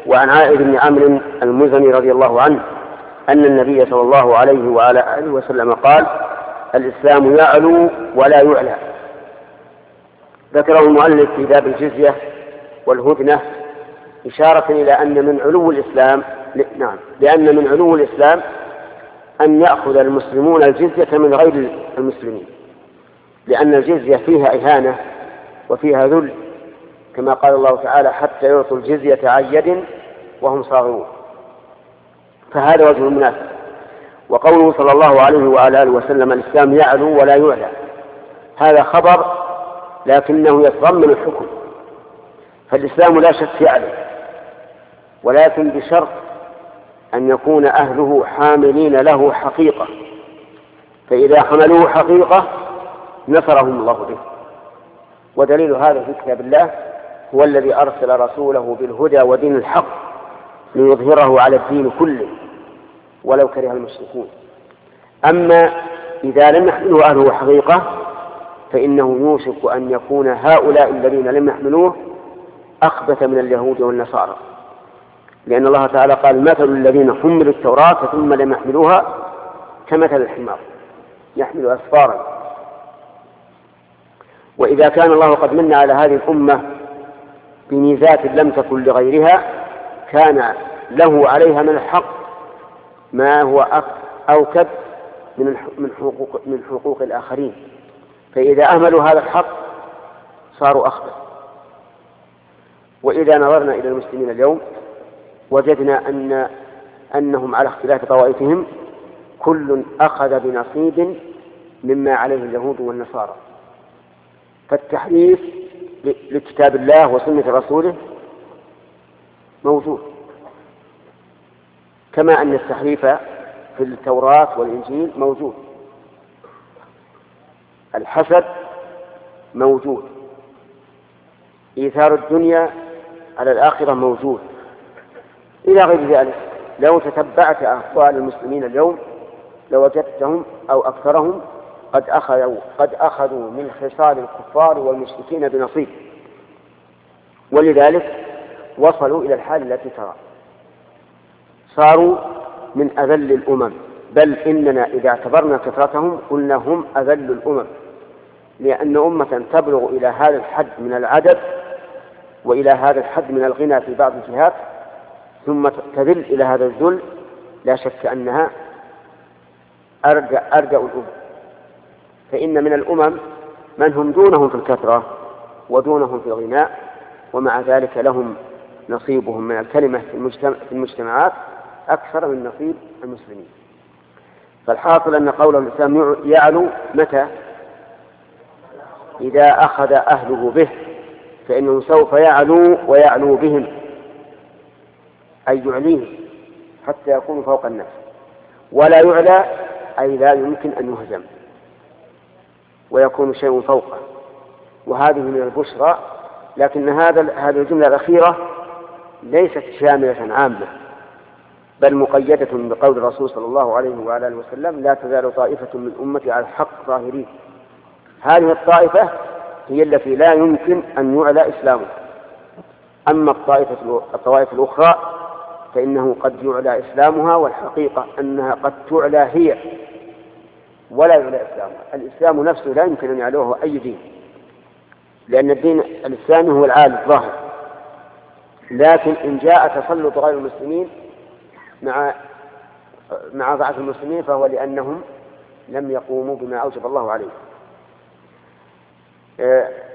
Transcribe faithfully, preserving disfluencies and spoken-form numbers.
وعن عائذ بن عمرو المزني رضي الله عنه أن النبي صلى الله عليه وعلى آله وسلم قال: الإسلام يعلو ولا يعلى. ذكره المؤلف في باب الجزية والهدنة إشارة إلى أن من علو الإسلام نعم لأن من علو الإسلام أن يأخذ المسلمون الجزية من غير المسلمين، لأن الجزية فيها إهانة وفيها ذل، كما قال الله تعالى: حتى يعطوا الجزية عن يد وهم صاغرون. فهذا وجه المناسبة. وقوله صلى الله عليه وعلى آله وسلم: الإسلام يعلو ولا يعلى، هذا خبر لكنه يتضمن الحكم. فالإسلام لا شك يعلو، ولكن بشرط أن يكون أهله حاملين له حقيقة، فإذا حملوه حقيقة نصرهم الله به. ودليل هذا في كتاب الله: هو الذي أرسل رسوله بالهدى ودين الحق ليظهره على الدين كله ولو كره المشركون. أما إذا لم يحمله أهله حقيقة فإنه يوشك أن يكون هؤلاء الذين لم يحملوه أخبث من اليهود والنصارى، لأن الله تعالى قال: مثل الذين حملوا التوراة ثم لم يحملوها كمثل الحمار يحمل أسفارا. وإذا كان الله قد من على هذه الأمة بميزات لم تكن لغيرها كان له عليها من الحق ما هو أوكد من حقوق, من حقوق الآخرين، فإذا أهملوا هذا الحق صاروا أخبث. وإذا نظرنا إلى المسلمين اليوم وجدنا أن أنهم على اختلاف طوائفهم كل أخذ بنصيب مما عليه اليهود والنصارى. فالتحريف لكتاب الله وسنة رسوله موجود، كما أن التحريف في التوراة والإنجيل موجود. الحسد موجود، إيثار الدنيا على الآخرة موجود، إلى غير ذلك. لو تتبعت أحوال المسلمين اليوم لوجدتهم أو أكثرهم قد أخذوا, قد أخذوا من خصال الكفار والمشركين بنصيب، ولذلك وصلوا إلى الحال التي ترى، صاروا من أذل الأمم. بل إننا إذا اعتبرنا كثرتهم قلنا هم أذل الأمم، لأن أمة تبلغ إلى هذا الحد من العدد وإلى هذا الحد من الغنى في بعض الجهات ثم تذل إلى هذا الذل لا شك أنها أردأ, أردأ الأمم. فإن من الأمم من هم دونهم في الكثرة ودونهم في الغناء، ومع ذلك لهم نصيبهم من الكلمة في المجتمعات أكثر من نصيب المسلمين. فالحاصل أن قول الإسلام يعلو متى؟ إذا أخذ أهله به، فإنه سوف يعلو ويعلو بهم، أي يعليهم حتى يكون فوق الناس. ولا يعلى أي لا يمكن أن يهزم ويكون شيء فوقه، وهذه من البشرى. لكن هذا هذه الجملة الأخيرة ليست شاملة عامة، بل مقيدة بقول الرسول صلى الله عليه وعلى آله وسلم: لا تزال طائفة من أمتي على الحق ظاهرين. هذه الطائفة هي التي لا يمكن أن يعلى إسلامه. أما الطائفة الطوائف الأخرى فإنه قد يعلى إسلامها، والحقيقة أنها قد تعلى هي ولا يعلى إسلامها. الإسلام نفسه لا يمكن أن يعلوه أي دين، لأن الدين الإسلامي هو العالي الظاهر. لكن إن جاء تسلط غير المسلمين مع مع ضعف المسلمين فهو لأنهم لم يقوموا بما أوجب الله عليه.